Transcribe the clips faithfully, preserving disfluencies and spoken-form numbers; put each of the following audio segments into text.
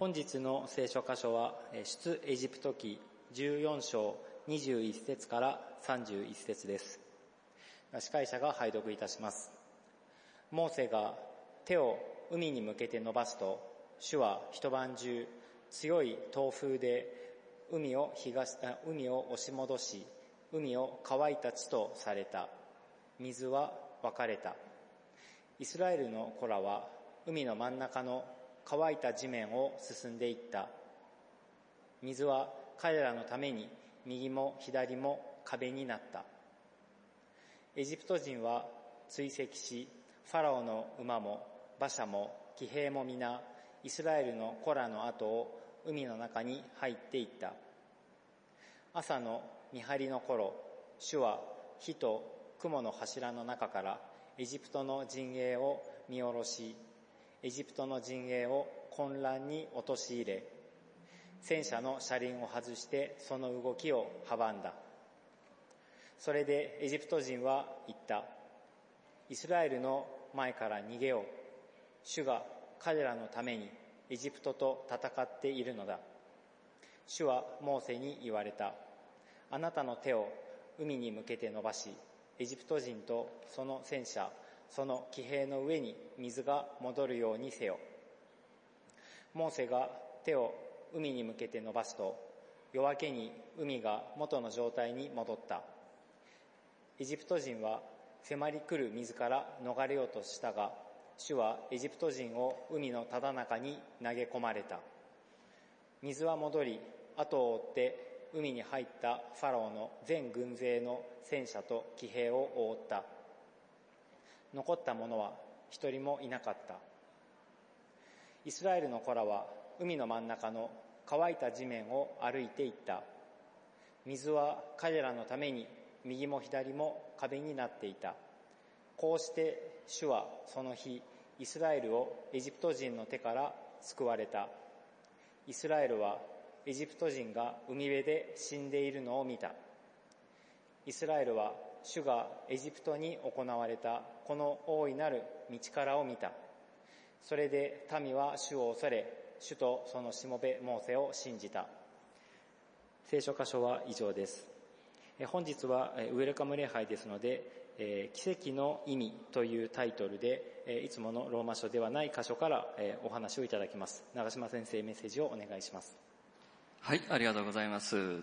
本日の聖書箇所は出エジプト記じゅうよん章にじゅういち節からさんじゅういち節です。司会者が拝読いたします。モーセが手を海に向けて伸ばすと、主は一晩中強い東風で海を東海を押し戻し、海を乾いた地とされた。水は分かれた。イスラエルの子らは海の真ん中の乾いた地面を進んでいった。水は彼らのために右も左も壁になった。エジプト人は追跡し、ファラオの馬も馬車も騎兵も皆イスラエルの子らの後を海の中に入っていった。朝の見張りの頃、主は火と雲の柱の中からエジプトの陣営を見下ろし、エジプトの陣営を混乱に陥れ、戦車の車輪を外してその動きを阻んだ。それでエジプト人は言った。イスラエルの前から逃げよう。主が彼らのためにエジプトと戦っているのだ。主はモーセに言われた。あなたの手を海に向けて伸ばし、エジプト人とその戦車、その騎兵の上に水が戻るようにせよ。モーセが手を海に向けて伸ばすと、夜明けに海が元の状態に戻った。エジプト人は迫り来る水から逃れようとしたが、主はエジプト人を海のただ中に投げ込まれた。水は戻り、後を追って海に入ったファラオの全軍勢の戦車と騎兵を覆った。残った者は一人もいなかった。イスラエルの子らは海の真ん中の乾いた地面を歩いていった。水は彼らのために右も左も壁になっていた。こうして主はその日、イスラエルをエジプト人の手から救われた。イスラエルはエジプト人が海辺で死んでいるのを見た。イスラエルは主がエジプトに行われたこの大いなる道からを見た。それで民は主を恐れ、主とそのしもべモーセを信じた。聖書箇所は以上です。本日はウェルカム礼拝ですので、奇跡の意味というタイトルで、いつものローマ書ではない箇所からお話をいただきます。長島先生、メッセージをお願いします。 はい、ありがとうございます。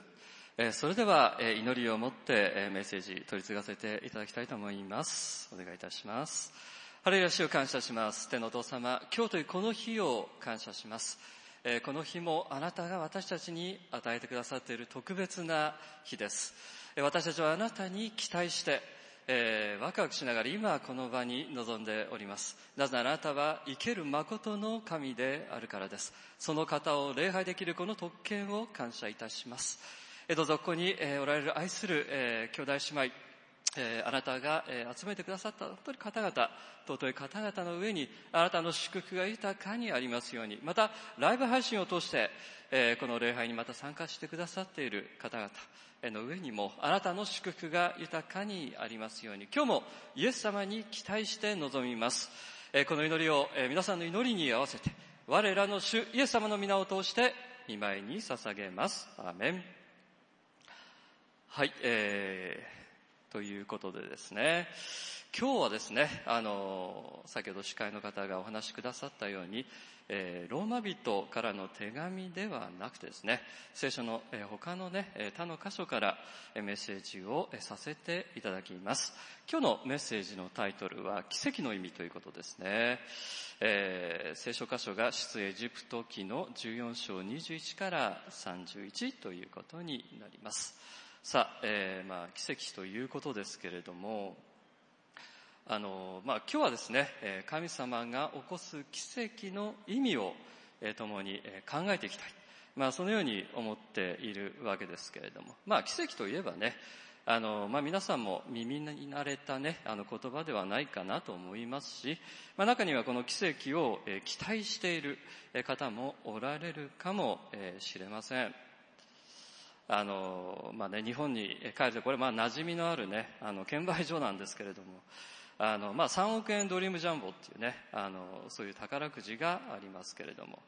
それでは祈りをもってメッセージ取り継がせていただきたいと思います。お願いいたします。ハレルヤ、主を感謝します。天のお父様、今日というこの日を感謝します。この日もあなたが私たちに与えてくださっている特別な日です。私たちはあなたに期待して、えー、ワクワクしながら今この場に臨んでおります。なぜならあなたは生ける誠の神であるからです。その方を礼拝できるこの特権を感謝いたします。えー、どうぞここに、えー、おられる愛する、えー、兄弟姉妹、えー、あなたが、えー、集めてくださった本当に方々、尊い方々の上にあなたの祝福が豊かにありますように、またライブ配信を通して、えー、この礼拝にまた参加してくださっている方々の上にもあなたの祝福が豊かにありますように、今日もイエス様に期待して臨みます。えー、この祈りを、えー、皆さんの祈りに合わせて我らの主イエス様の皆を通して御前に捧げます。アーメン。はい、えー、ということでですね、今日はですね、あの先ほど司会の方がお話しくださったように、えー、ローマ人からの手紙ではなくてですね、聖書の、えー、他のね他の箇所から、えー、メッセージを、えー、させていただきます。今日のメッセージのタイトルは奇跡の意味ということですね。えー、聖書箇所が出エジプト記のじゅうよん章にじゅういちからさんじゅういちということになります。さあ、えー、まあ奇跡ということですけれども、あのまあ、今日はですね、神様が起こす奇跡の意味を共に考えていきたい、まあ、そのように思っているわけですけれども、まあ、奇跡といえばね、あの、まあ、皆さんも耳に慣れたね、あの言葉ではないかなと思いますし、まあ、中にはこの奇跡を期待している方もおられるかもしれません。あの、まあね、日本に帰ると、これまあ馴染みのあるね、あの券売所なんですけれども、あの、まあ、さんおくえんドリームジャンボっていうね、あの、そういう宝くじがありますけれども、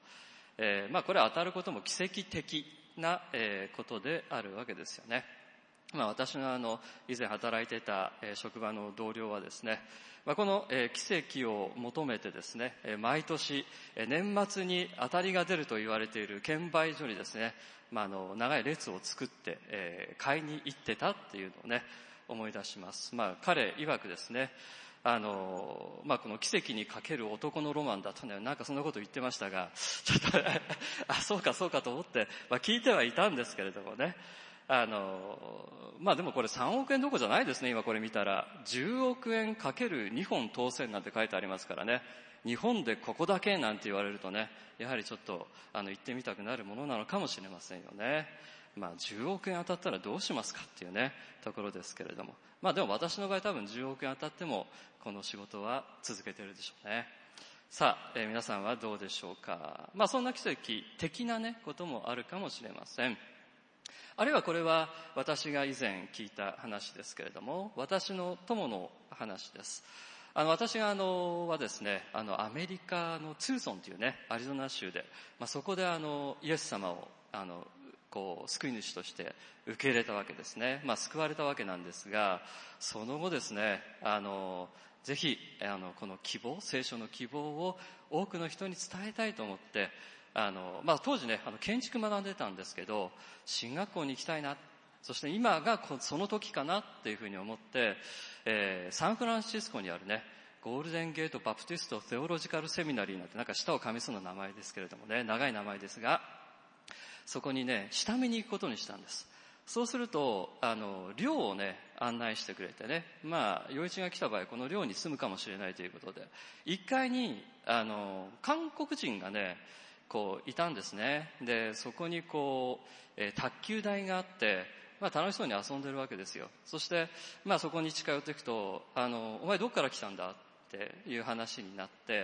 えー、まあこれは当たることも奇跡的な、えー、ことであるわけですよね。まあ私のあの以前働いていた、えー、職場の同僚はですね、まあ、この、えー、奇跡を求めてですね、えー、毎年、えー、年末に当たりが出ると言われている券売所にですね、まあ、あの長い列を作って、えー、買いに行ってたっていうのをね思い出します。まあ彼曰くですね、あのまあこの奇跡にかける男のロマンだとね、なんかそんなこと言ってましたが、ちょっとあそうかそうかと思って、まあ、聞いてはいたんですけれどもね、あのまあでもこれさんおくえんどころじゃないですね。今これ見たらじゅうおくえんかけるにほん当選なんて書いてありますからね、日本でここだけなんて言われるとね、やはりちょっとあの行ってみたくなるものなのかもしれませんよね。まあじゅうおくえん当たったらどうしますかっていうねところですけれども、まあでも私の場合多分じゅうおくえん当たってもこの仕事は続けてるでしょうね。さあ、えー、皆さんはどうでしょうか。まあそんな奇跡的なねこともあるかもしれません。あるいはこれは私が以前聞いた話ですけれども、私の友の話です。あの私があのはですね、あのアメリカのツーソンというねアリゾナ州で、まあ、そこであのイエス様をあのこう救い主として受け入れたわけですね。まあ救われたわけなんですが、その後ですね、あのぜひあのこの希望、聖書の希望を多くの人に伝えたいと思って、あのまあ当時ねあの建築学んでたんですけど、進学校に行きたいな、そして今がその時かなっていうふうに思って、えー、サンフランシスコにあるねゴールデンゲートバプティスト・テオロジカルセミナリーなんて、なんか舌を噛みそうな名前ですけれどもね、長い名前ですが、そこにね下見に行くことにしたんです。そうするとあの寮をね案内してくれてね、まあ陽一が来た場合この寮に住むかもしれないということで、いっかいにあの韓国人がねこういたんですね。でそこにこう、えー、卓球台があって、まあ、楽しそうに遊んでるわけですよ。そして、まあ、そこに近寄っていくと、あのお前どこから来たんだっていう話になって、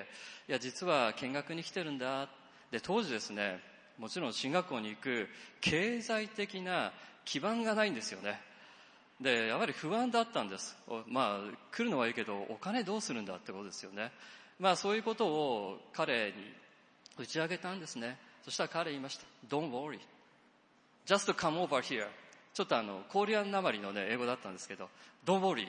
いや実は見学に来てるんだ。で当時ですね、もちろん進学校に行く経済的な基盤がないんですよね。でやはり不安だったんです。まあ来るのはいいけどお金どうするんだってことですよね。まあそういうことを彼に打ち上げたんですね。そしたら彼言いました。Don't worry. Just come over here. ちょっとあの、コリアンなまりのね、英語だったんですけど、Don't worry.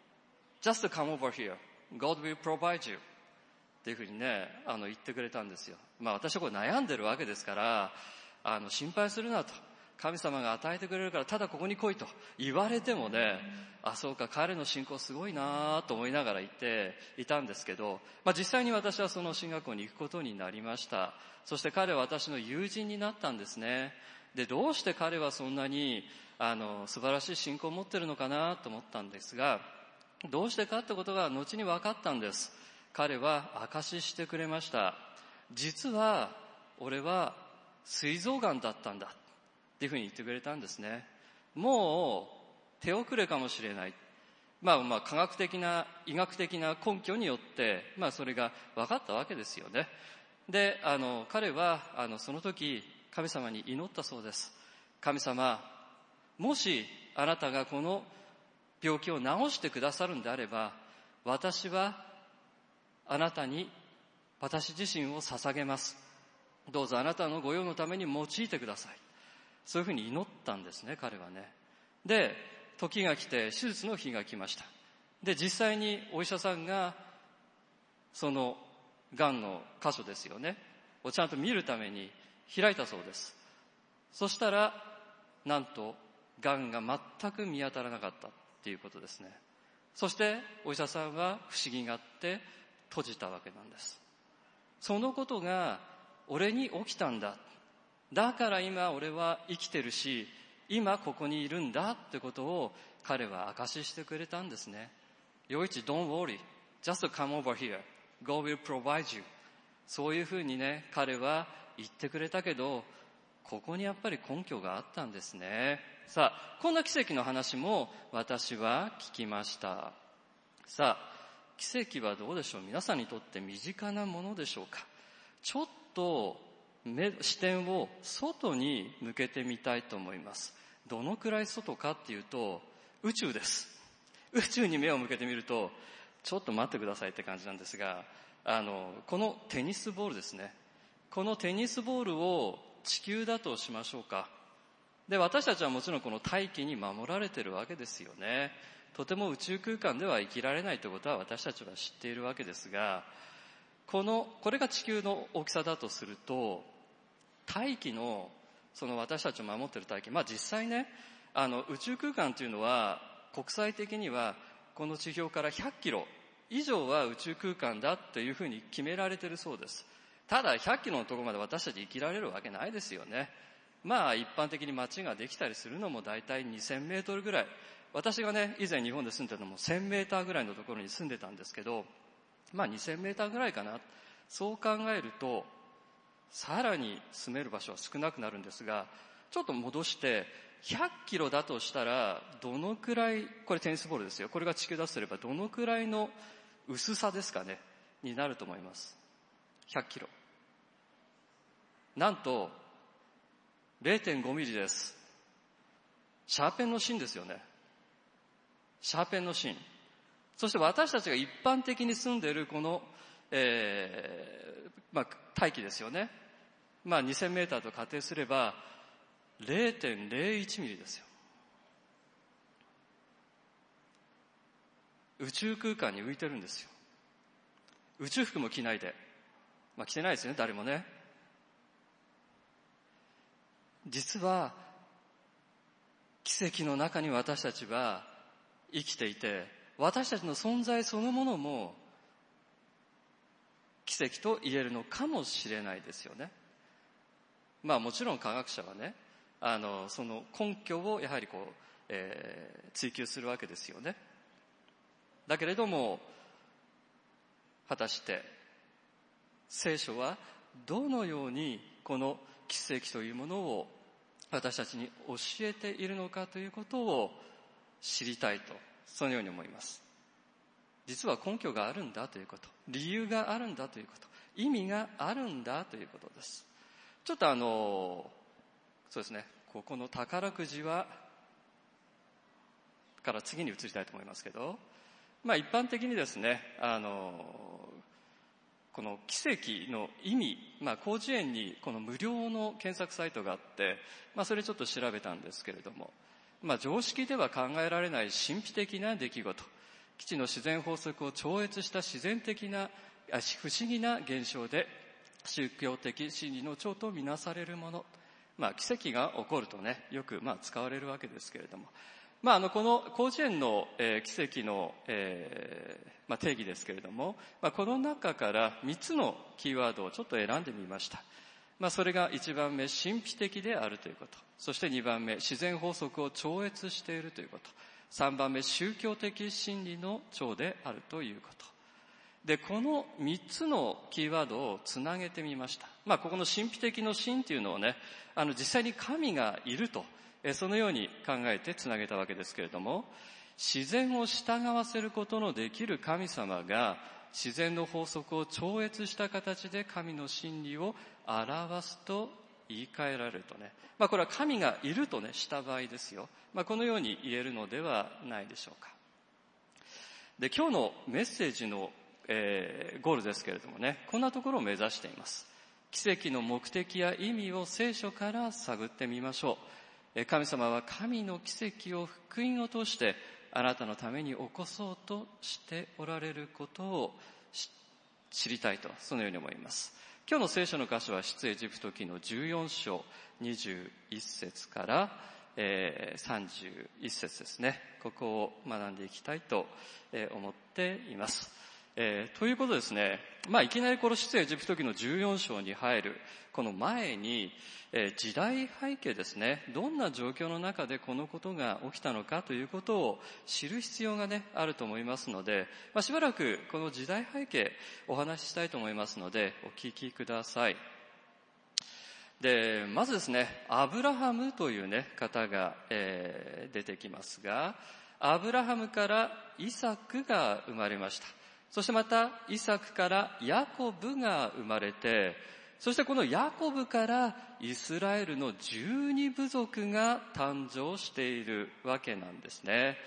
Just come over here. God will provide you. っていうふうにね、あの、言ってくれたんですよ。まあ私はこれ悩んでるわけですから、あの、心配するなと。神様が与えてくれるからただここに来いと言われてもね、あ、そうか、彼の信仰すごいなと思いながら言っていたんですけど、まあ実際に私はその進学校に行くことになりました。そして彼は私の友人になったんですね。で、どうして彼はそんなにあの素晴らしい信仰を持ってるのかなと思ったんですが、どうしてかってことが後に分かったんです。彼は証ししてくれました。実は俺は膵臓がんだったんだっていうふうに言ってくれたんですね。もう手遅れかもしれない。まあまあ科学的な医学的な根拠によってまあそれが分かったわけですよね。で、あの彼はあのその時神様に祈ったそうです。神様、もしあなたがこの病気を治してくださるんであれば、私はあなたに私自身を捧げます。どうぞあなたの御用のために用いてください。そういうふうに祈ったんですね、彼はね。で、時が来て手術の日が来ました。で、実際にお医者さんがそのがんの箇所ですよねをちゃんと見るために開いたそうです。そしたらなんとがんが全く見当たらなかったっていうことですね。そしてお医者さんは不思議があって閉じたわけなんです。そのことが俺に起きたんだ。だから今俺は生きてるし、今ここにいるんだってことを彼は証ししてくれたんですね。陽一 Don't worry, just come over here, God will provide you。 そういうふうにね彼は言ってくれたけど、ここにやっぱり根拠があったんですね。さあこんな奇跡の話も私は聞きました。さあ奇跡はどうでしょう。皆さんにとって身近なものでしょうか。ちょっと目視点を外に向けてみたいと思います。どのくらい外かっていうと宇宙です。宇宙に目を向けてみるとちょっと待ってくださいって感じなんですが、あのこのテニスボールですね、 このテニスボールを地球だとしましょうか。で、私たちはもちろんこの大気に守られているわけですよね。とても宇宙空間では生きられないということは私たちは知っているわけですが、この、これが地球の大きさだとすると、大気の、その私たちを守っている大気、まあ実際ね、あの宇宙空間というのは国際的にはこの地表からひゃっキロ以上は宇宙空間だというふうに決められているそうです。ただひゃっキロのところまで私たち生きられるわけないですよね。まあ一般的に街ができたりするのもだいたいにせんメートルぐらい。私がね、以前日本で住んでたのもせんメーターぐらいのところに住んでたんですけど、まあにせんメーターぐらいかな。そう考えると、さらに住める場所は少なくなるんですが、ちょっと戻して、ひゃっキロだとしたら、どのくらい、これテニスボールですよ。これが地球だとすれば、どのくらいの薄さですかね、になると思います。ひゃっキロ。なんと、れいてんごミリです。シャーペンの芯ですよね。シャーペンの芯。そして私たちが一般的に住んでいるこの、えー、まあ、大気ですよね。まあ、にせんメーターと仮定すれば、れいてんれいいちミリですよ。宇宙空間に浮いてるんですよ。宇宙服も着ないで。まあ、着てないですよね、誰もね。実は、奇跡の中に私たちは生きていて、私たちの存在そのものも奇跡と言えるのかもしれないですよね。まあもちろん科学者はね、あの、その根拠をやはりこう、えー、追求するわけですよね。だけれども、果たして聖書はどのようにこの奇跡というものを私たちに教えているのかということを知りたいと、そのように思います。実は根拠があるんだということ、理由があるんだということ、意味があるんだということです。ちょっとあの、そうですね、ここの宝くじは、から次に移りたいと思いますけど、まあ一般的にですね、あの、この奇跡の意味、まあ広辞苑にこの無料の検索サイトがあって、まあそれちょっと調べたんですけれども、まあ常識では考えられない神秘的な出来事、基地の自然法則を超越した自然的な不思議な現象で宗教的真理の長とみなされるもの、まあ奇跡が起こるとね、よくまあ使われるわけですけれども、まああのこの広辞苑の、えー、奇跡の、えーまあ、定義ですけれども、まあ、この中からみっつのキーワードをちょっと選んでみました。まあそれがいちばんめ、神秘的であるということ、そしてにばんめ、自然法則を超越しているということ、さんばんめ、宗教的真理の長であるということ。で、このみっつのキーワードをつなげてみました。まあ、ここの神秘的の神っていうのをね、あの、実際に神がいると、えそのように考えてつなげたわけですけれども、自然を従わせることのできる神様が、自然の法則を超越した形で神の真理を表すと言い換えられるとね。まあ、これは神がいるとね、した場合ですよ。まあ、このように言えるのではないでしょうか。で、今日のメッセージのえー、ゴールですけれどもね、こんなところを目指しています。奇跡の目的や意味を聖書から探ってみましょう。えー、神様は神の奇跡を福音を通してあなたのために起こそうとしておられることを知りたいと、そのように思います。今日の聖書の箇所は出エジプト記のじゅうよん章にじゅういち節から、えー、さんじゅういち節ですね。ここを学んでいきたいと思っています。えー、ということですね。まあ、いきなりこの出エジプト記のじゅうよん章に入る、この前に、えー、時代背景ですね。どんな状況の中でこのことが起きたのかということを知る必要がね、あると思いますので、まあ、しばらくこの時代背景お話ししたいと思いますので、お聞きください。で、まずですね、アブラハムというね、方が、えー、出てきますが、アブラハムからイサクが生まれました。そしてまたイサクからヤコブが生まれて、そしてこのヤコブからイスラエルの十二部族が誕生しているわけなんですね。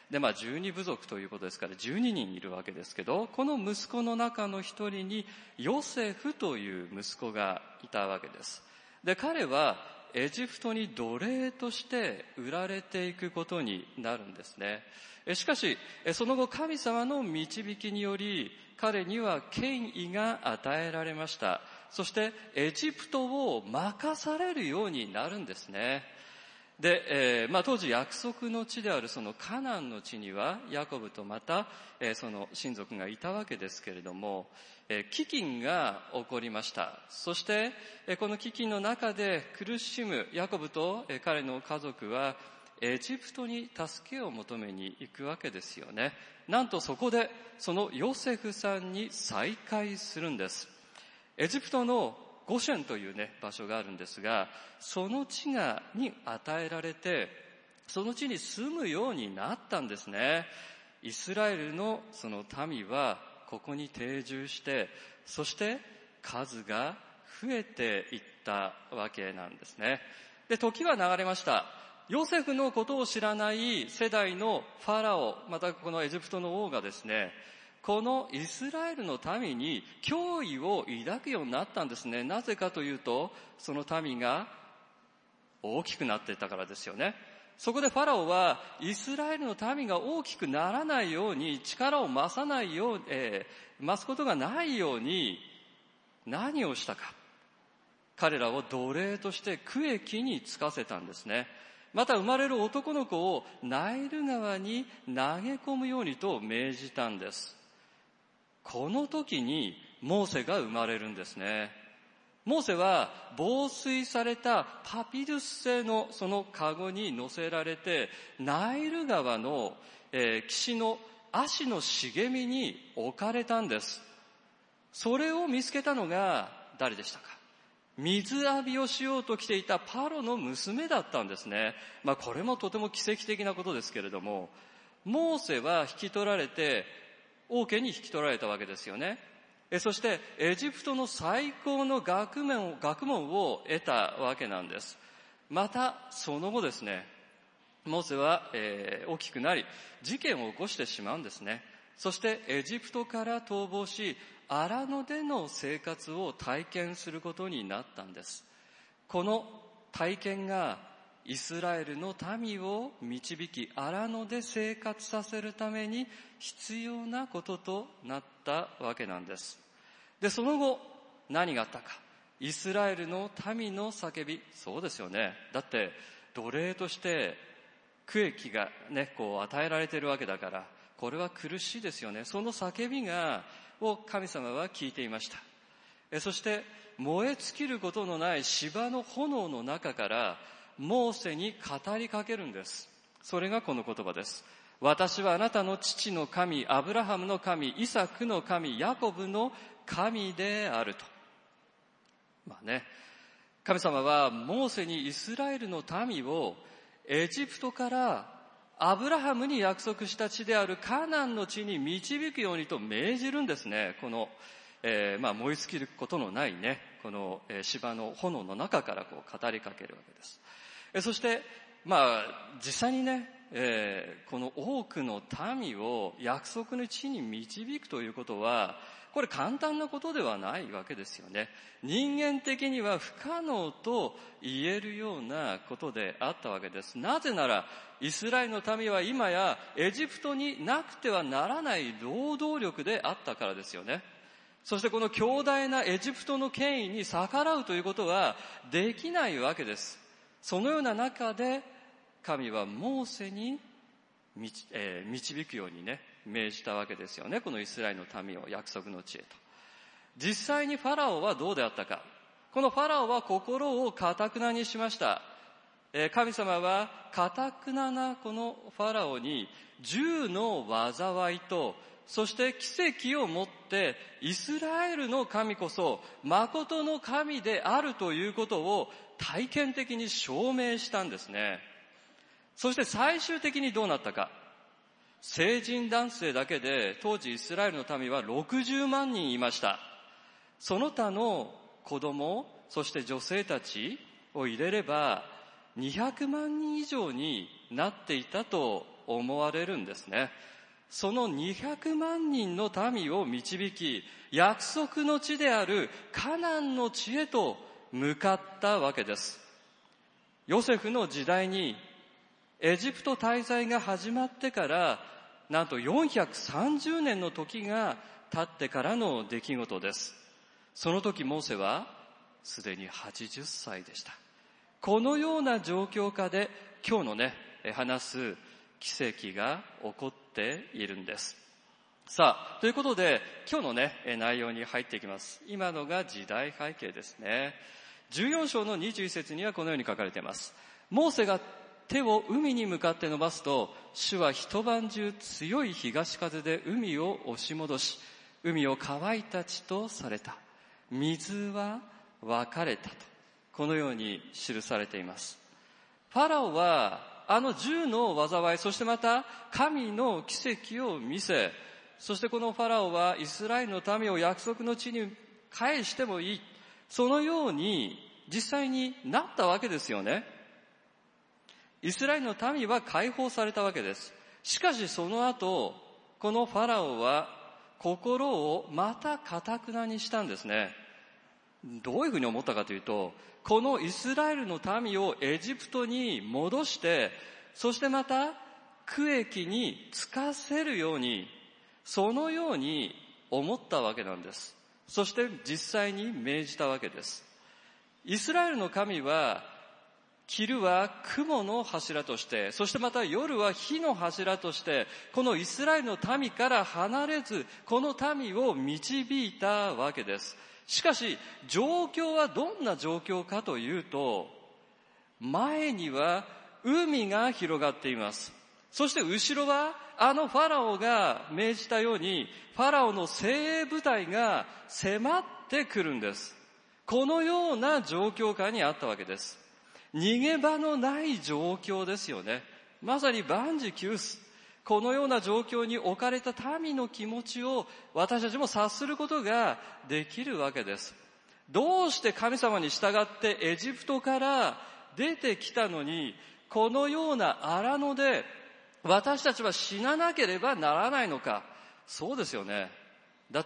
で、まあじゅうにぶぞくということですからじゅうににんいるわけですけど、この息子の中の一人にヨセフという息子がいたわけです。で、彼はエジプトに奴隷として売られていくことになるんですね。しかし、その後神様の導きにより、彼には権威が与えられました。そしてエジプトを任されるようになるんですね。で、えーまあ、当時約束の地であるそのカナンの地にはヤコブとまた、えー、その親族がいたわけですけれども、えー、飢饉が起こりました。そして、えー、この飢饉の中で苦しむヤコブと、えー、彼の家族はエジプトに助けを求めに行くわけですよね。なんとそこでそのヨセフさんに再会するんです。エジプトのゴシェンというね、場所があるんですが、その地が、に与えられて、その地に住むようになったんですね。イスラエルのその民は、ここに定住して、そして数が増えていったわけなんですね。で、時は流れました。ヨセフのことを知らない世代のファラオ、またこのエジプトの王がですね、このイスラエルの民に脅威を抱くようになったんですね。なぜかというと、その民が大きくなっていたからですよね。そこでファラオはイスラエルの民が大きくならないように、力を増さないよう、えー、増すことがないように何をしたか。彼らを奴隷として区役につかせたんですね。また生まれる男の子をナイル川に投げ込むようにと命じたんです。この時にモーセが生まれるんですね。モーセは防水されたパピルス製のそのカゴに乗せられて、ナイル川の、えー、岸の足の茂みに置かれたんです。それを見つけたのが誰でしたか？水浴びをしようと来ていたパロの娘だったんですね。まあこれもとても奇跡的なことですけれども、モーセは引き取られて王家に引き取られたわけですよね。そしてエジプトの最高の学問、学問を得たわけなんです。またその後ですね、モーセは、えー、大きくなり事件を起こしてしまうんですね。そしてエジプトから逃亡し、荒野での生活を体験することになったんです。この体験がイスラエルの民を導き、荒野で生活させるために必要なこととなったわけなんです。で、その後何があったか。イスラエルの民の叫び、そうですよね。だって奴隷として区役がね、こう与えられているわけだから、これは苦しいですよね。その叫びがを神様は聞いていました。そして燃え尽きることのない芝の炎の中からモーセに語りかけるんです。それがこの言葉です。私はあなたの父の神、アブラハムの神、イサクの神、ヤコブの神であると。まあね、神様はモーセにイスラエルの民をエジプトからアブラハムに約束した地であるカナンの地に導くようにと命じるんですね。この、えー、まあ燃え尽きることのないね、この、えー、芝の炎の中からこう語りかけるわけです。えー、そして、まあ実際にね、えー、この多くの民を約束の地に導くということは、これ簡単なことではないわけですよね。人間的には不可能と言えるようなことであったわけです。なぜなら、イスラエルの民は今やエジプトになくてはならない労働力であったからですよね。そしてこの強大なエジプトの権威に逆らうということはできないわけです。そのような中で神はモーセに導, えー、導くようにね、命じたわけですよね。このイスラエルの民を約束の地へと。実際にファラオはどうであったか。このファラオは心を堅くなにしました。えー、神様は堅くななこのファラオに十の災いと、そして奇跡をもってイスラエルの神こそ誠の神であるということを体験的に証明したんですね。そして最終的にどうなったか。成人男性だけで当時イスラエルの民はろくじゅうまんにんいました。その他の子供、そして女性たちを入れればにひゃくまんにん以上になっていたと思われるんですね。そのにひゃくまんにんの民を導き、約束の地であるカナンの地へと向かったわけです。ヨセフの時代にエジプト滞在が始まってからなんとよんひゃくさんじゅうねんの時が経ってからの出来事です。その時モーセはすでにはちじゅっさいでした。このような状況下で今日のね話す奇跡が起こっているんです。さあ、ということで今日のね内容に入っていきます。今のが時代背景ですね。じゅうよん章のにじゅういっ節にはこのように書かれています。モーセが手を海に向かって伸ばすと、主は一晩中強い東風で海を押し戻し、海を乾いた地とされた。水は分かれたと、このように記されています。ファラオはあの十の災い、そしてまた神の奇跡を見せ、そしてこのファラオはイスラエルの民を約束の地に返してもいい、そのように実際になったわけですよね。イスラエルの民は解放されたわけです。しかしその後、このファラオは心をまた堅くなにしたんですね。どういうふうに思ったかというと、このイスラエルの民をエジプトに戻して、そしてまた区域につかせるように、そのように思ったわけなんです。そして実際に命じたわけです。イスラエルの神は、昼は雲の柱として、そしてまた夜は火の柱として、このイスラエルの民から離れず、この民を導いたわけです。しかし、状況はどんな状況かというと、前には海が広がっています。そして後ろは、あのファラオが命じたように、ファラオの精鋭部隊が迫ってくるんです。このような状況下にあったわけです。逃げ場のない状況ですよね。まさに万事休す。このような状況に置かれた民の気持ちを私たちも察することができるわけです。どうして神様に従ってエジプトから出てきたのに、このような荒野で私たちは死ななければならないのか。そうですよね。だって、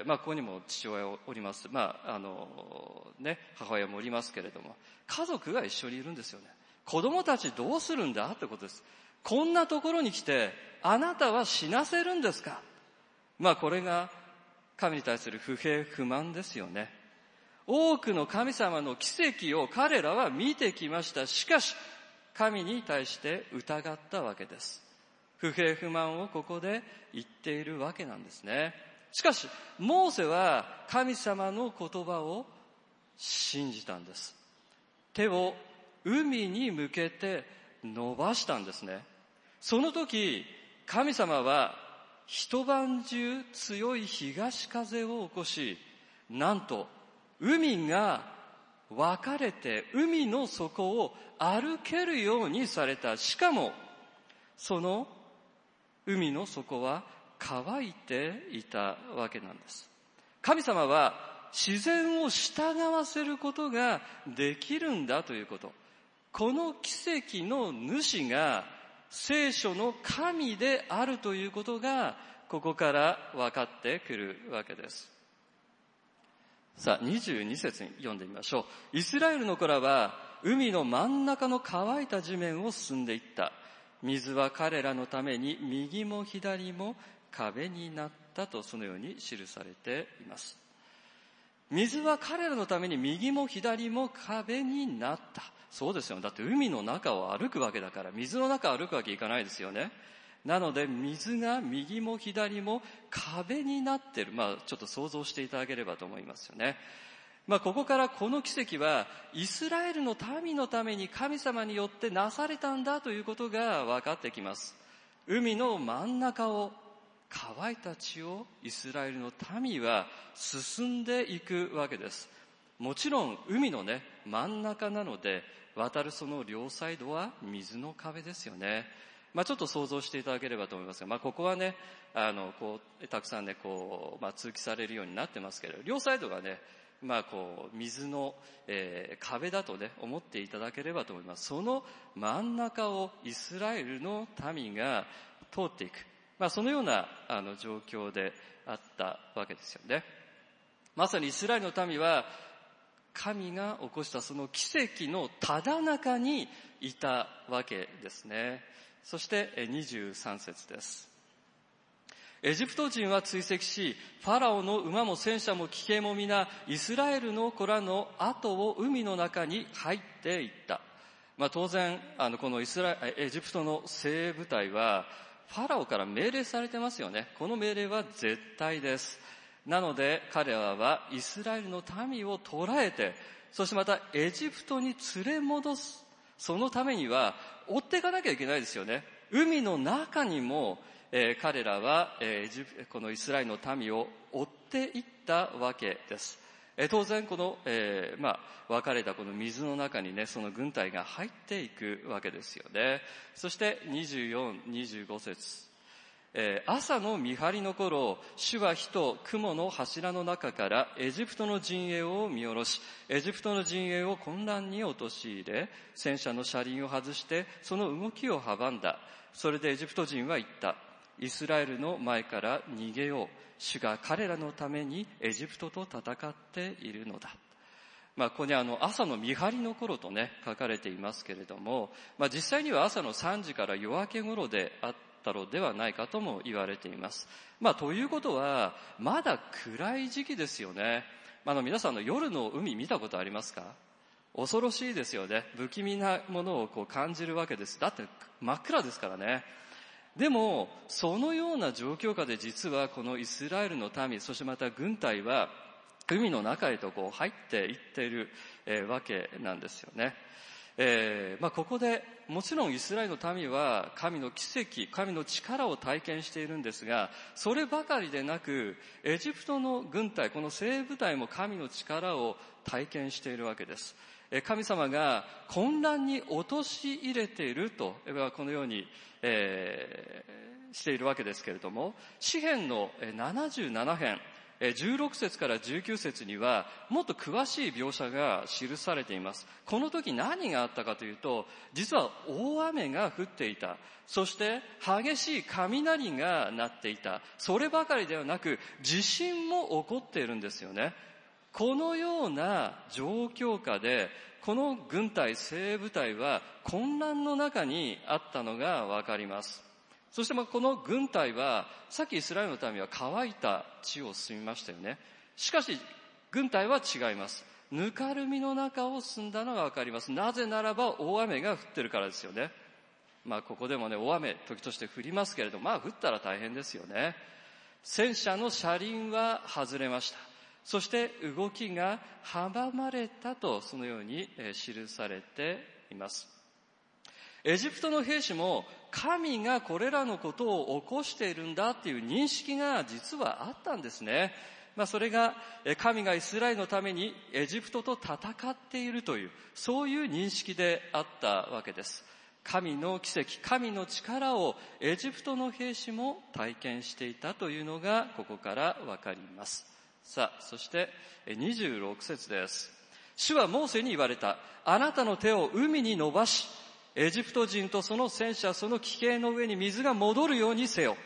まあ、ここにも父親おります。まあ、あの、ね、母親もおりますけれども、家族が一緒にいるんですよね。子供たちどうするんだってことです。こんなところに来て、あなたは死なせるんですか。まあ、これが神に対する不平不満ですよね。多くの神様の奇跡を彼らは見てきました。しかし、神に対して疑ったわけです。不平不満をここで言っているわけなんですね。しかし、モーセは神様の言葉を信じたんです。手を海に向けて伸ばしたんですね。その時、神様は一晩中強い東風を起こし、なんと海が分かれて海の底を歩けるようにされた。しかも、その海の底は乾いていたわけなんです。神様は自然を従わせることができるんだということ。この奇跡の主が聖書の神であるということがここから分かってくるわけです。さあ、にじゅうに節に読んでみましょう。イスラエルの子らは海の真ん中の乾いた地面を進んでいった。水は彼らのために右も左も壁になったと、そのように記されています。水は彼らのために右も左も壁になった。そうですよ。だって海の中を歩くわけだから、水の中を歩くわけいかないですよね。なので水が右も左も壁になっている。まあちょっと想像していただければと思いますよね。まあここからこの奇跡はイスラエルの民のために神様によってなされたんだということが分かってきます。海の真ん中を、乾いた地をイスラエルの民は進んでいくわけです。もちろん海のね真ん中なので、渡るその両サイドは水の壁ですよね。まあちょっと想像していただければと思いますが、まあここはね、あのこうたくさんねこうまあ通気されるようになってますけれど、両サイドがねまあこう水の、えー、壁だとね思っていただければと思います。その真ん中をイスラエルの民が通っていく、まあそのようなあの状況であったわけですよね。まさにイスラエルの民は神が起こしたその奇跡のただ中にいたわけですね。そしてにじゅうさん節です。エジプト人は追跡し、ファラオの馬も戦車も騎兵も皆イスラエルの子らの後を海の中に入っていった。まあ当然あのこのイスラエジプトの精鋭部隊はファラオから命令されてますよね。この命令は絶対です。なので彼らはイスラエルの民を捕らえて、そしてまたエジプトに連れ戻す。そのためには追っていかなきゃいけないですよね。海の中にも、えー、彼らは、えー、このイスラエルの民を追っていったわけです。えー、当然この、えー、まあ分かれたこの水の中にね、その軍隊が入っていくわけですよね。そしてにじゅうよん、にじゅうご節。えー、朝の見張りの頃、主は火と雲の柱の中からエジプトの陣営を見下ろし、エジプトの陣営を混乱に陥れ、戦車の車輪を外してその動きを阻んだ。それでエジプト人は言った。イスラエルの前から逃げよう。主が彼らのためにエジプトと戦っているのだ。まあここにあの朝の見張りの頃とね書かれていますけれども、まあ実際には朝のさんじから夜明け頃であったのではないかとも言われています。まあということはまだ暗い時期ですよね。あの皆さんの夜の海見たことありますか？恐ろしいですよね。不気味なものをこう感じるわけです。だって真っ暗ですからね。でもそのような状況下で実はこのイスラエルの民、そしてまた軍隊は海の中へとこう入っていっている、えー、わけなんですよね。えーまあ、ここでもちろんイスラエルの民は神の奇跡、神の力を体験しているんですが、そればかりでなくエジプトの軍隊、この精鋭部隊も神の力を体験しているわけです。神様が混乱に陥れているとこのように、えー、しているわけですけれども、詩編のななじゅうなな編じゅうろく節からじゅうきゅう節にはもっと詳しい描写が記されています。この時何があったかというと、実は大雨が降っていた。そして激しい雷が鳴っていた。そればかりではなく地震も起こっているんですよね。このような状況下でこの軍隊、精鋭部隊は混乱の中にあったのがわかります。そしてこの軍隊はさっきイスラエルの民は乾いた地を進みましたよね。しかし軍隊は違います。ぬかるみの中を進んだのがわかります。なぜならば大雨が降ってるからですよね。まあここでもね大雨時として降りますけれど、まあ降ったら大変ですよね。戦車の車輪は外れました。そして動きが阻まれたとそのように記されています。エジプトの兵士も神がこれらのことを起こしているんだっていう認識が実はあったんですね。まあそれが神がイスラエルのためにエジプトと戦っているというそういう認識であったわけです。神の奇跡、神の力をエジプトの兵士も体験していたというのがここからわかります。さあ、そしてにじゅうろく節です。主はモーセに言われた。あなたの手を海に伸ばし、エジプト人とその戦車、その騎兵の上に水が戻るようにせよ。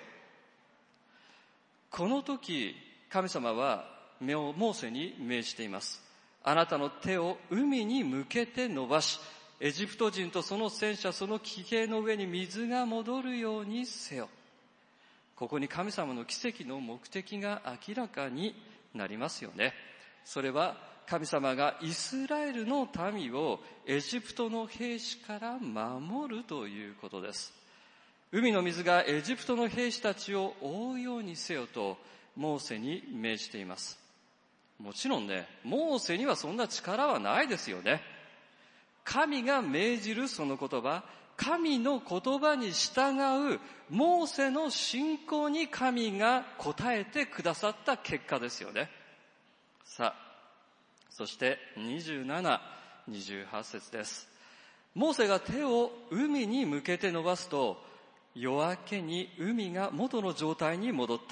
この時、神様はモーセに命じています。あなたの手を海に向けて伸ばし、エジプト人とその戦車、その騎兵の上に水が戻るようにせよ。ここに神様の奇跡の目的が明らかになりますよね。それは神様がイスラエルの民をエジプトの兵士から守るということです。海の水がエジプトの兵士たちを覆うようにせよとモーセに命じています。もちろんね、モーセにはそんな力はないですよね。神が命じるその言葉、神の言葉に従うモーセの信仰に神が応えてくださった結果ですよね。さあ、そしてにじゅうなな、にじゅうはち節です。モーセが手を海に向けて伸ばすと、夜明けに海が元の状態に戻った。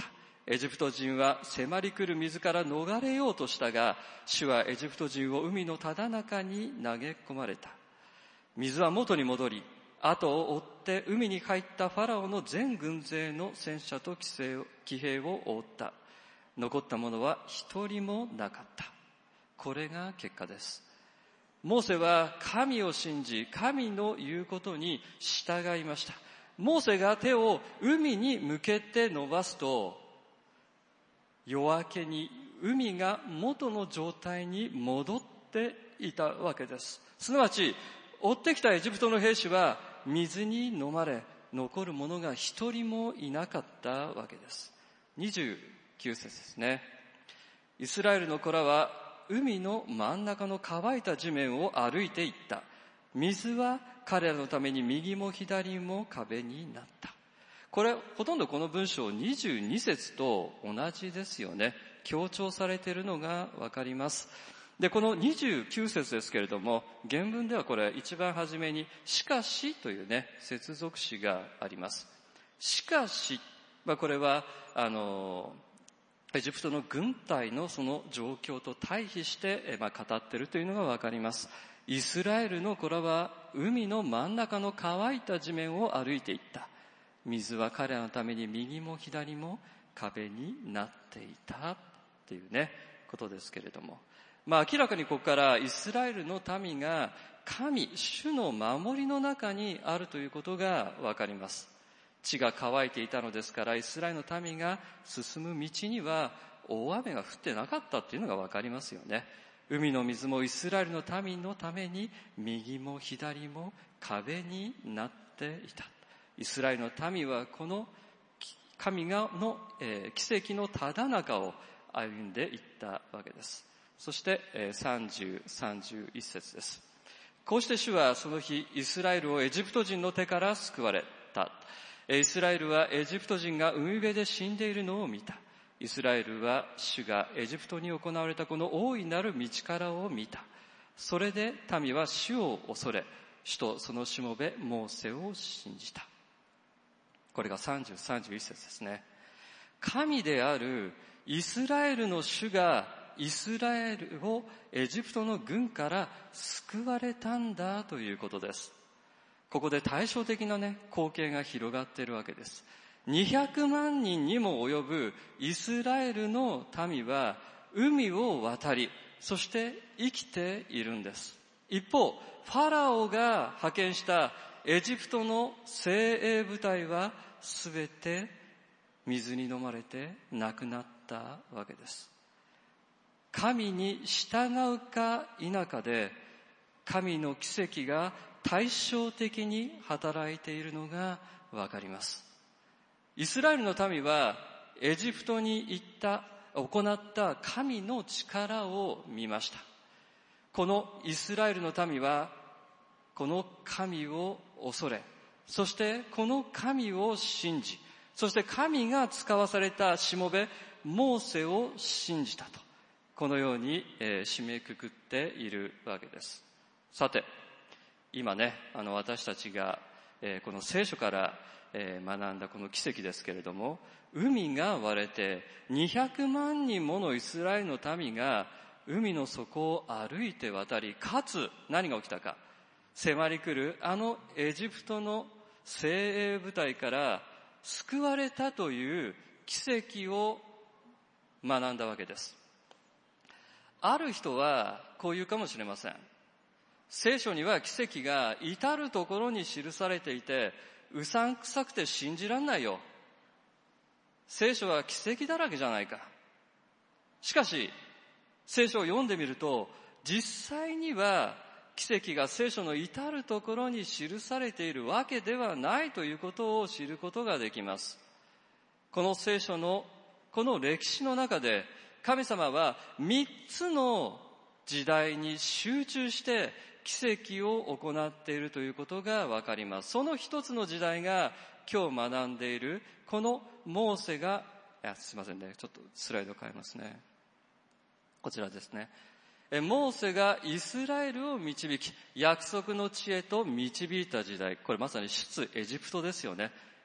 エジプト人は迫り来る水から逃れようとしたが、主はエジプト人を海のただ中に投げ込まれた。水は元に戻り、後を追って海に入ったファラオの全軍勢の戦車と騎兵を覆った。残った者は一人もなかった。これが結果です。モーセは神を信じ、神の言うことに従いました。モーセが手を海に向けて伸ばすと、夜明けに海が元の状態に戻っていたわけです。すなわち、追ってきたエジプトの兵士は水に飲まれ、残る者が一人もいなかったわけです。にじゅうきゅう節ですね。イスラエルの子らは海の真ん中の乾いた地面を歩いていった。水は彼らのために右も左も壁になった。これ、ほとんどこの文章にじゅうに節と同じですよね。強調されているのがわかります。で、このにじゅうきゅう節ですけれども、原文ではこれ一番初めに、しかしというね、接続詞があります。しかし、まあ、これは、あの、エジプトの軍隊のその状況と対比して、まあ、語っているというのがわかります。イスラエルの子らは海の真ん中の乾いた地面を歩いていった。水は彼らのために右も左も壁になっていたっていうね、ことですけれども。まあ明らかにここからイスラエルの民が神、主の守りの中にあるということがわかります。地が乾いていたのですから、イスラエルの民が進む道には大雨が降ってなかったっていうのがわかりますよね。海の水もイスラエルの民のために右も左も壁になっていた。イスラエルの民はこの神がの、えー、奇跡のただ中を歩んでいったわけです。そして、えー、さんじゅう、さんじゅういち節です。こうして主はその日イスラエルをエジプト人の手から救われた。イスラエルはエジプト人が海辺で死んでいるのを見た。イスラエルは主がエジプトに行われたこの大いなる道からを見た。それで民は主を恐れ、主とそのしもべモーセを信じた。これがさんじゅう、さんじゅういち節ですね。神であるイスラエルの主がイスラエルをエジプトの軍から救われたんだということです。ここで対照的なね、光景が広がっているわけです。にひゃくまんにんにも及ぶイスラエルの民は海を渡り、そして生きているんです。一方、ファラオが派遣したエジプトの精鋭部隊はすべて水に飲まれて亡くなったわけです。神に従うか否かで、神の奇跡が対照的に働いているのがわかります。イスラエルの民はエジプトに行った、行った神の力を見ました。このイスラエルの民はこの神を恐れ、そしてこの神を信じ、そして神が使わされたしもべモーセを信じたと、このように、えー、締めくくっているわけです。さて、今ね、あの私たちが、えー、この聖書から、えー、学んだこの奇跡ですけれども、海が割れてにひゃくまんにんものイスラエルの民が海の底を歩いて渡り、かつ何が起きたか、迫り来るあのエジプトの精鋭部隊から救われたという奇跡を学んだわけです。ある人はこう言うかもしれません。聖書には奇跡が至るところに記されていて、うさんくさくて信じらんないよ。聖書は奇跡だらけじゃないか。しかし、聖書を読んでみると、実際には奇跡が聖書の至るところに記されているわけではないということを知ることができます。この聖書のこの歴史の中で、神様は三つの時代に集中して奇跡を行っているということがわかります。その一つの時代が今日学んでいるこのモーセが、いやすいませんね、ちょっとスライド変えますね。こちらですね。モーセがイスラエルを導き、約束の地へと導いた時代。これまさに出エジプトですよね。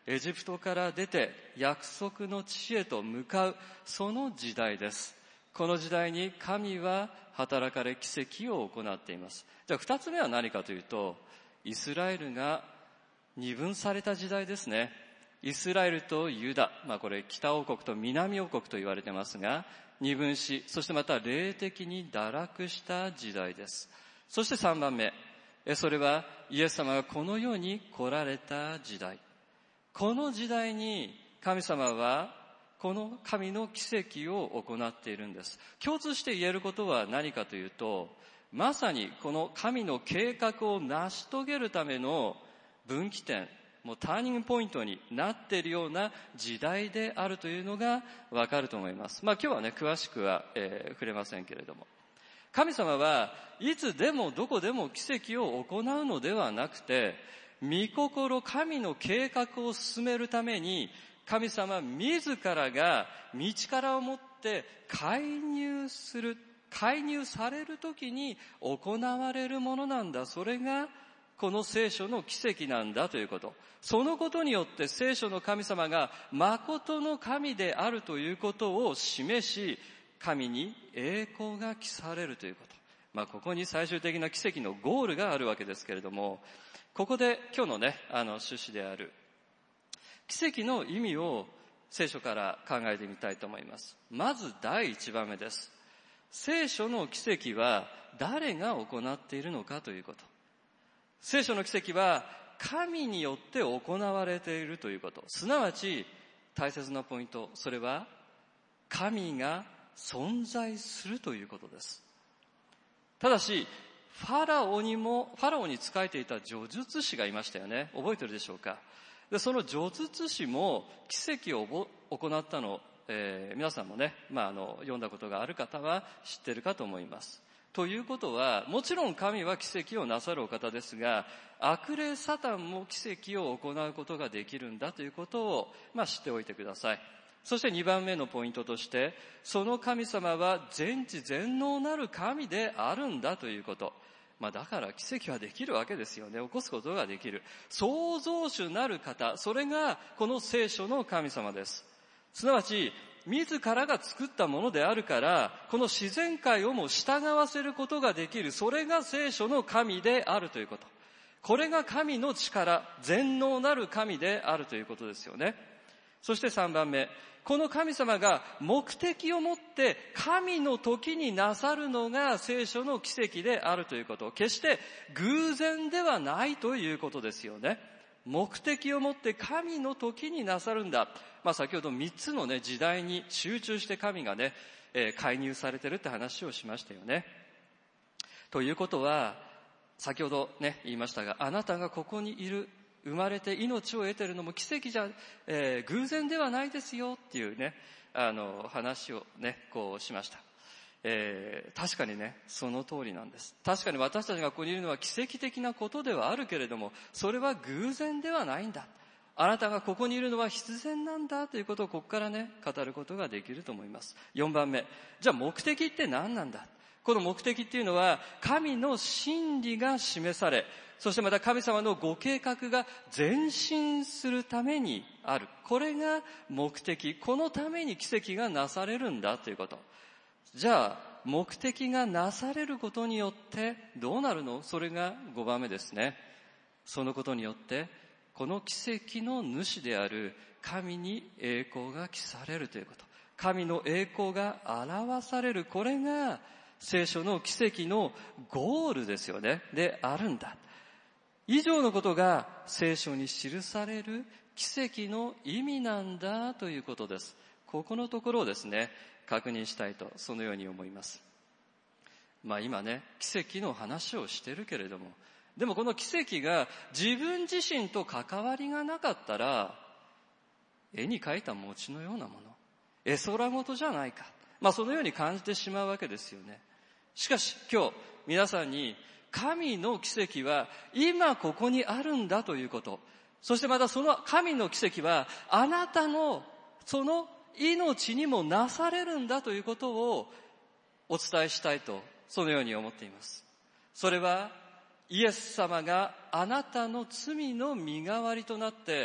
エジプトから出て約束の地へと向かう、その時代です。この時代に神は働かれ奇跡を行っています。じゃあ二つ目は何かというと、イスラエルが二分された時代ですね。イスラエルとユダ、まあこれ北王国と南王国と言われてますが、二分し、そしてまた霊的に堕落した時代です。そして三番目、それはイエス様がこの世に来られた時代。この時代に神様はこの神の奇跡を行っているんです。共通して言えることは何かというと、まさにこの神の計画を成し遂げるための分岐点、もうターニングポイントになっているような時代であるというのがわかると思います。まあ今日はね、詳しくは、えー、触れませんけれども。神様はいつでもどこでも奇跡を行うのではなくて、御心、神の計画を進めるために、神様自らが道からを持って介入する、介入されるときに行われるものなんだ。それがこの聖書の奇跡なんだということ。そのことによって聖書の神様が誠の神であるということを示し、神に栄光が記されるということ。まあここに最終的な奇跡のゴールがあるわけですけれども、ここで今日のね、あの趣旨である奇跡の意味を聖書から考えてみたいと思います。まず第一番目です。聖書の奇跡は誰が行っているのかということ。聖書の奇跡は神によって行われているということ。すなわち大切なポイント、それは神が存在するということです。ただし、ファラオにも、ファラオに仕えていた叙述師がいましたよね。覚えてるでしょうか。で、その叙述師も奇跡を行ったの、えー、皆さんもね、まあ、あの、読んだことがある方は知ってるかと思います。ということは、もちろん神は奇跡をなさるお方ですが、悪霊サタンも奇跡を行うことができるんだということを、まあ、知っておいてください。そしてにばんめのポイントとして、その神様は全知全能なる神であるんだということ。まあだから奇跡はできるわけですよね。起こすことができる。創造主なる方、それがこの聖書の神様です。すなわち、自らが作ったものであるから、この自然界をも従わせることができる。それが聖書の神であるということ。これが神の力、全能なる神であるということですよね。そしてさんばんめ、この神様が目的を持って神の時になさるのが聖書の奇跡であるということ。決して偶然ではないということですよね。目的を持って神の時になさるんだ。まあ先ほどみっつのね、時代に集中して神がね、えー、介入されてるって話をしましたよね。ということは、先ほどね、言いましたが、あなたがここにいる、生まれて命を得ているのも奇跡じゃ、えー、偶然ではないですよっていうね、あの話をね、こうしました。えー、確かにね、その通りなんです。確かに私たちがここにいるのは奇跡的なことではあるけれども、それは偶然ではないんだ。あなたがここにいるのは必然なんだということをここからね、語ることができると思います。よんばんめ、じゃあ目的って何なんだ。この目的っていうのは神の真理が示され、そしてまた神様のご計画が前進するためにある。これが目的。このために奇跡がなされるんだということ。じゃあ目的がなされることによってどうなるの？それがごばんめですね。そのことによってこの奇跡の主である神に栄光が記されるということ。神の栄光が表される。これが聖書の奇跡のゴールですよね。であるんだ。以上のことが聖書に記される奇跡の意味なんだということです。ここのところをですね、確認したいと、そのように思います。まあ今ね、奇跡の話をしてるけれども、でもこの奇跡が自分自身と関わりがなかったら、絵に描いた餅のようなもの、絵空事じゃないか。まあそのように感じてしまうわけですよね。しかし今日皆さんに神の奇跡は今ここにあるんだということ。そしてまたその神の奇跡はあなたのその命にもなされるんだということをお伝えしたいと、そのように思っています。それはイエス様があなたの罪の身代わりとなって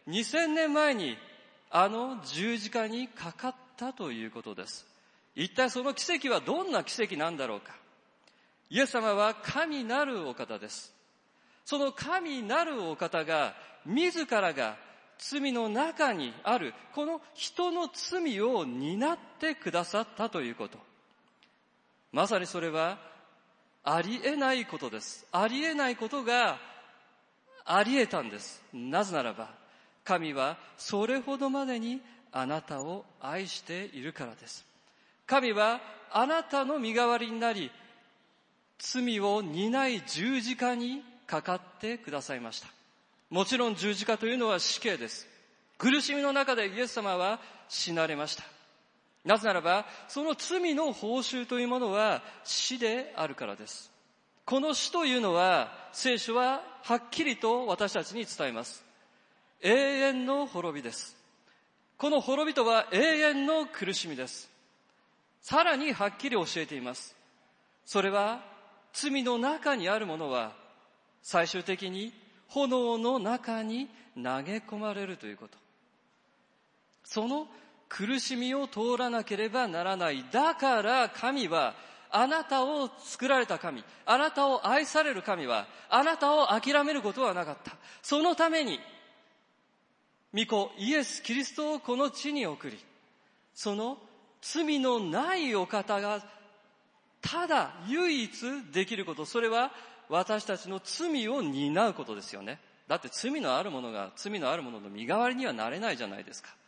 にせんねんまえにあの十字架にかかったということです。一体その奇跡はどんな奇跡なんだろうか。イエス様は神なるお方です。その神なるお方が自らが罪の中にあるこの人の罪を担ってくださったということ。まさにそれはありえないことです。ありえないことがありえたんです。なぜならば神はそれほどまでにあなたを愛しているからです。神はあなたの身代わりになり、罪を担い十字架にかかってくださいました。もちろん十字架というのは死刑です。苦しみの中でイエス様は死なれました。なぜならばその罪の報酬というものは死であるからです。この死というのは聖書ははっきりと私たちに伝えます。永遠の滅びです。この滅びとは永遠の苦しみです。さらにはっきり教えています。それは罪の中にあるものは最終的に炎の中に投げ込まれるということ。その苦しみを通らなければならない。だから神はあなたを作られた神、あなたを愛される神はあなたを諦めることはなかった。そのために御子イエス・キリストをこの地に送り、その罪のないお方がただ唯一できること、それは私たちの罪を担うことですよね。だって罪のある者が罪のある者の身代わりにはなれないじゃないですか。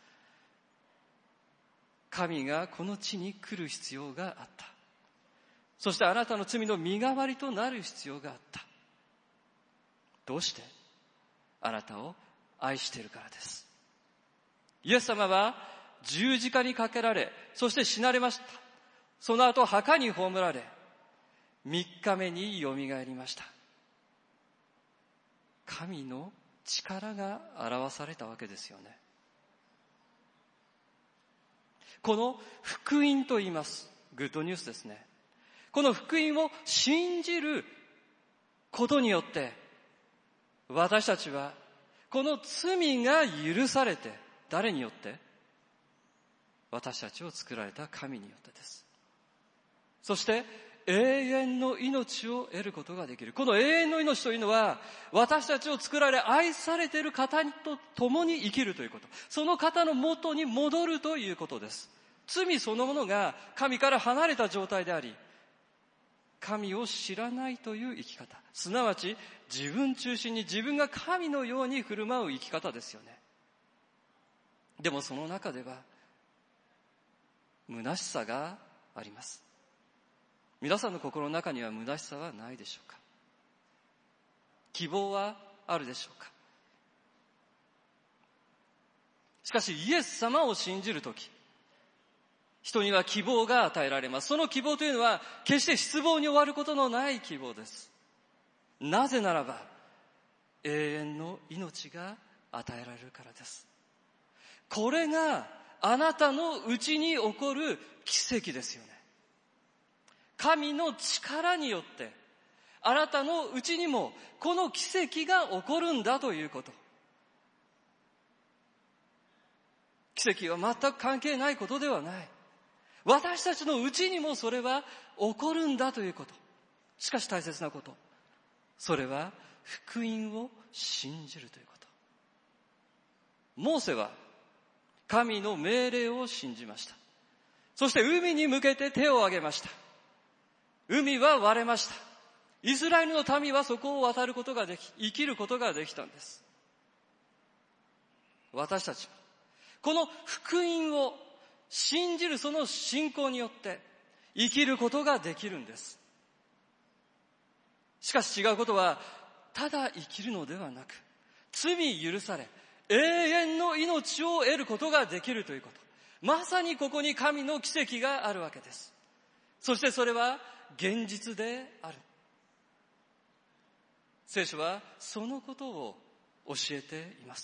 神がこの地に来る必要があった。そしてあなたの罪の身代わりとなる必要があった。どうして？あなたを愛しているからです。イエス様は十字架にかけられ、そして死なれました。その後墓に葬られ、三日目によみがえりました。神の力が表されたわけですよね。この福音と言います。グッドニュースですね。この福音を信じることによって、私たちはこの罪が許されて、誰によって？私たちを作られた神によってです。そして永遠の命を得ることができる。この永遠の命というのは、私たちを作られ愛されている方と共に生きるということ。その方の元に戻るということです。罪そのものが神から離れた状態であり、神を知らないという生き方。すなわち自分中心に自分が神のように振る舞う生き方ですよね。でもその中では虚しさがあります。皆さんの心の中には虚しさはないでしょうか？希望はあるでしょうか？しかしイエス様を信じるとき、人には希望が与えられます。その希望というのは決して失望に終わることのない希望です。なぜならば永遠の命が与えられるからです。これがあなたのうちに起こる奇跡ですよね。神の力によってあなたのうちにもこの奇跡が起こるんだということ。奇跡は全く関係ないことではない。私たちのうちにもそれは起こるんだということ。しかし大切なこと、それは福音を信じるということ。モーセは神の命令を信じました。そして海に向けて手を挙げました。海は割れました。イスラエルの民はそこを渡ることができ、生きることができたんです。私たちはこの福音を信じるその信仰によって生きることができるんです。しかし違うことは、ただ生きるのではなく、罪許され永遠の命を得ることができるということ。まさにここに神の奇跡があるわけです。そしてそれは現実である。聖書はそのことを教えています。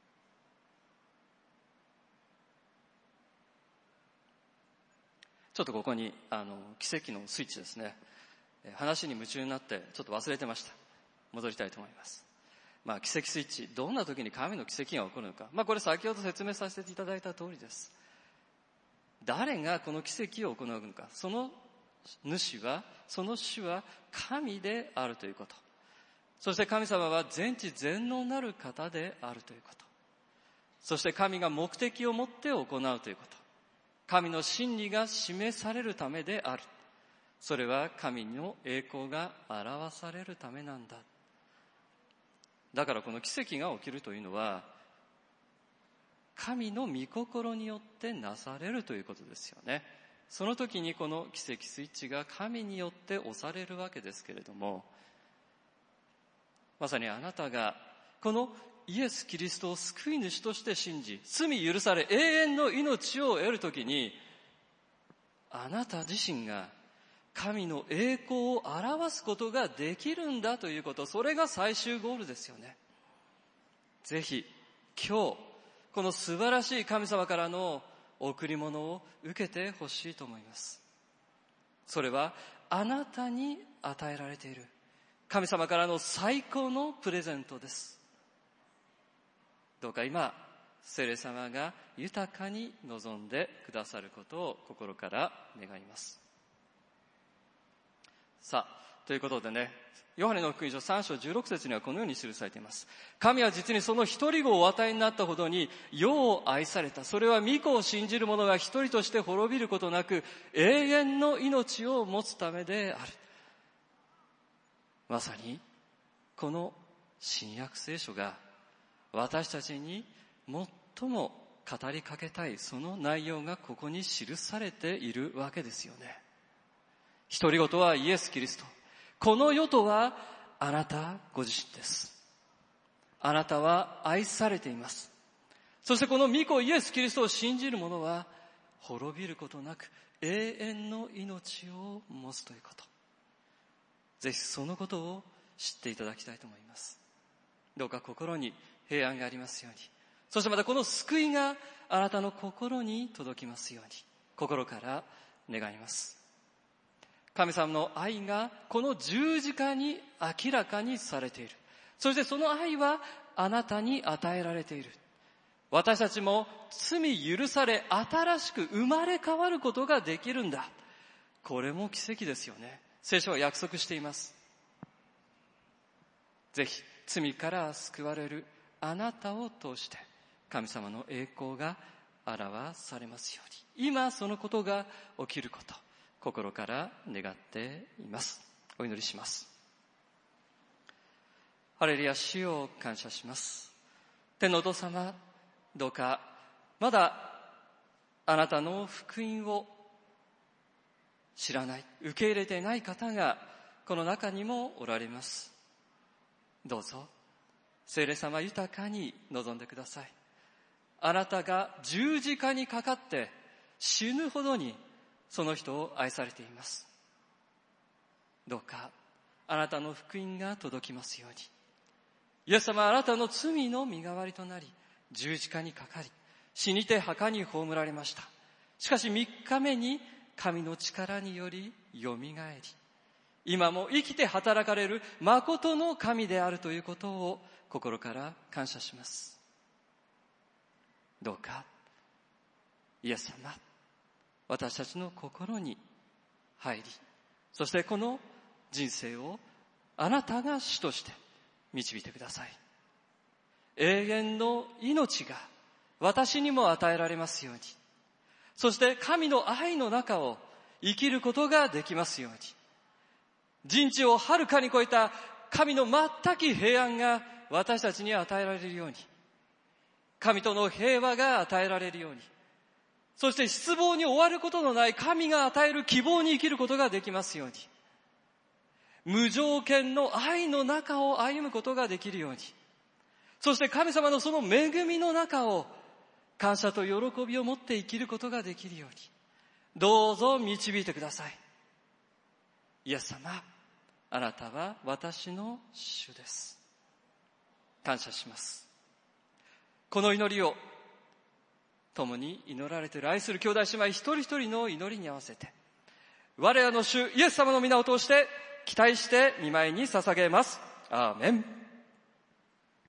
ちょっとここにあの奇跡のスイッチですね。話に夢中になってちょっと忘れてました。戻りたいと思います。 まあ奇跡スイッチ、どんな時に神の奇跡が起こるのか。まあこれ先ほど説明させていただいた通りです。誰がこの奇跡を行うのか。その主は、その主は神であるということ。そして神様は全知全能なる方であるということ。そして神が目的を持って行うということ。神の真理が示されるためである。それは神の栄光が表されるためなんだ。だからこの奇跡が起きるというのは、神の御心によってなされるということですよね。その時にこの奇跡スイッチが神によって押されるわけですけれども、まさにあなたがこのイエス・キリストを救い主として信じ、罪許され永遠の命を得るときに、あなた自身が神の栄光を表すことができるんだということ、それが最終ゴールですよね。ぜひ今日この素晴らしい神様からの贈り物を受けてほしいと思います。それはあなたに与えられている神様からの最高のプレゼントです。どうか今、聖霊様が豊かに望んでくださることを心から願います。さあ、ということでね、ヨハネの福音書さん章じゅうろく節にはこのように記されています。神は実にその一人子をお与えになったほどに世を愛された。それは御子を信じる者が一人として滅びることなく永遠の命を持つためである。まさにこの新約聖書が私たちに最も語りかけたいその内容がここに記されているわけですよね。独り言はイエス・キリスト。この世とはあなたご自身です。あなたは愛されています。そしてこの御子イエス・キリストを信じる者は滅びることなく永遠の命を持つということ。ぜひそのことを知っていただきたいと思います。どうか心に平安がありますように、そしてまたこの救いがあなたの心に届きますように心から願います。神様の愛がこの十字架に明らかにされている。そしてその愛はあなたに与えられている。私たちも罪許され新しく生まれ変わることができるんだ。これも奇跡ですよね。聖書は約束しています。ぜひ罪から救われるあなたを通して神様の栄光が表されますように、今そのことが起きること心から願っています。お祈りします。ハレルヤ、主を感謝します。天のお父様、どうかまだあなたの福音を知らない、受け入れていない方がこの中にもおられます。どうぞ聖霊様豊かに望んでください。あなたが十字架にかかって死ぬほどにその人を愛されています。どうかあなたの福音が届きますように。イエス様はあなたの罪の身代わりとなり十字架にかかり死にて墓に葬られました。しかし三日目に神の力によりよみがえり、今も生きて働かれる誠の神であるということを心から感謝します。どうかイエス様、私たちの心に入り、そしてこの人生をあなたが主として導いてください。永遠の命が私にも与えられますように、そして神の愛の中を生きることができますように、人知をはるかに超えた神の全き平安が私たちに与えられるように、神との平和が与えられるように、そして失望に終わることのない神が与える希望に生きることができますように、無条件の愛の中を歩むことができるように、そして神様のその恵みの中を感謝と喜びを持って生きることができるように、どうぞ導いてください。イエス様、あなたは私の主です。感謝します。この祈りを共に祈られている愛する兄弟姉妹一人一人の祈りに合わせて、我らの主イエス様の皆を通して期待して御前に捧げます。アーメン。